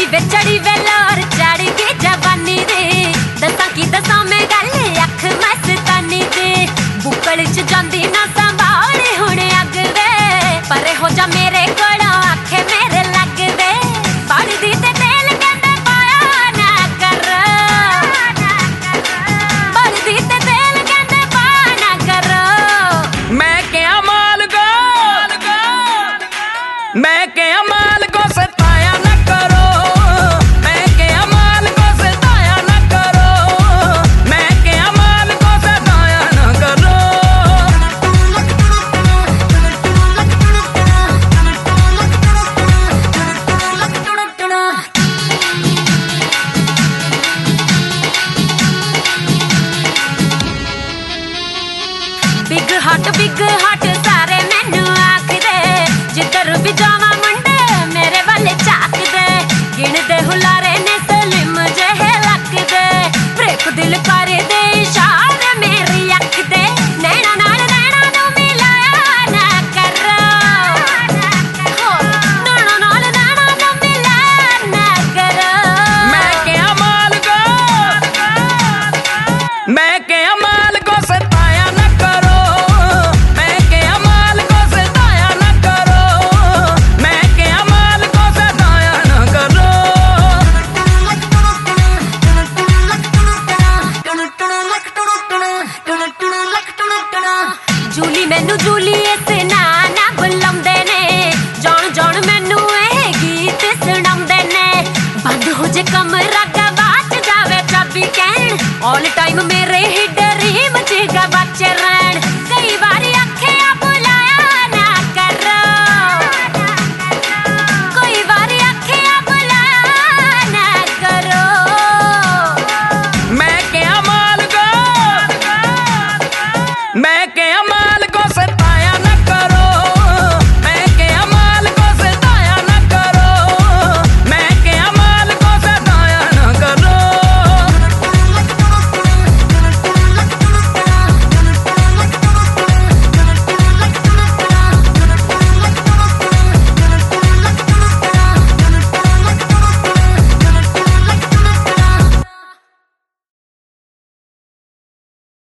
वे चढ़ी वेलोर चढ़ गई जवानी दे दसा की दसा में गल अख मस्तानी दे बुकल च जांदी ना संभाल हुणे अग दे परे हो जा मेरे कोलों आखे मेरे लग दे बढ़दी ते तेल कहंदे पाया ना कर बढ़दी ते तेल कहंदे पाया ना कर मैं क्या माल को सताया न करो मैं क्या माल को सताया न करो मैं क्या माल को सताया न करो बिग हार्ट सारे मैनू आखदे जिधर भी जावा मुंडे मेरे वाले झाकदे गिनदे हुलारे ने सलिम जेहे लकदे ब्रेक दिल कर दे इशारे मेरी अख दे नैना नाल नैना नू मिलाया ना करो नैना नाल नैना नू मिलाया ना करो मैं क्या माल को सताया न करो मैं क्या माल को सताया न करो मैं क्या माल को सताया न करो जूली मैनू जूली इस ना बुलाउंदे ने जान जान मैनू ये गीत सुनाउंदे ने बंद हो जे कमरा गवाच जावे चाबी कहन ऑल टाइम मेरे ही ड्रीम च गवाच रहन